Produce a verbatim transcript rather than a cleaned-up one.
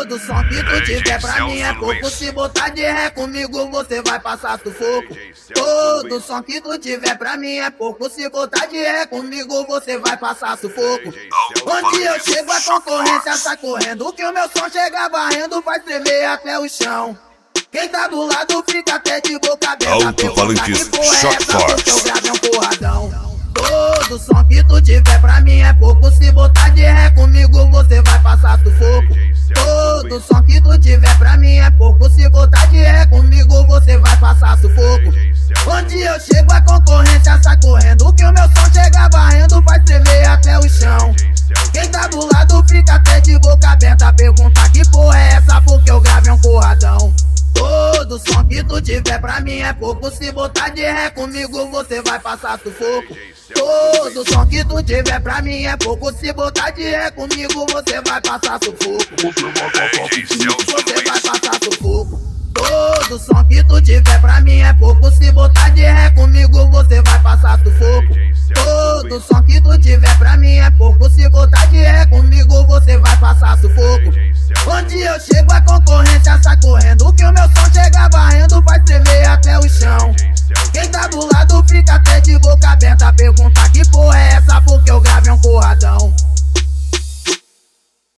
Todo som que tu tiver pra mim é pouco. Se botar de ré comigo você vai passar sufoco. Todo som que tu tiver pra mim é pouco. Se botar de ré comigo você vai passar sufoco. Onde eu chego a concorrência sai correndo. Que o meu som chega varrendo, vai tremer até o chão. Quem tá do lado fica até de boca aberta. Alto-falantes, Shock Force. Eu grave um porradão. Todo som que tu tiver pra mim é pouco. Se botar de ré comigo você vai passar sufoco. Todo som que tu tiver pra mim é pouco. Se botar de ré comigo você vai passar sufoco. Onde eu chego a concorrência sai correndo. Que o meu som chega varrendo, vai tremer até o chão. Quem tá do lado fica até de boca aberta. Pergunta que porra é essa, porque eu gravei um porradão. Todo som que tu tiver pra mim é pouco. Se botar de ré comigo você vai passar sufoco. Todo som que tu tiver pra mim é pouco. Se botar de ré comigo você vai passar sufoco. Você vai passar sufoco. Todo som que tu tiver pra mim é pouco. Se botar de ré comigo você vai passar sufoco. Todo som que tu tiver pra mim é pouco. Se botar de ré comigo você vai passar sufoco. Onde eu chego a concorrência sai correndo. Que o meu som chega varrendo, vai tremer até o chão. Quem tá do lado fica até de boca aberta.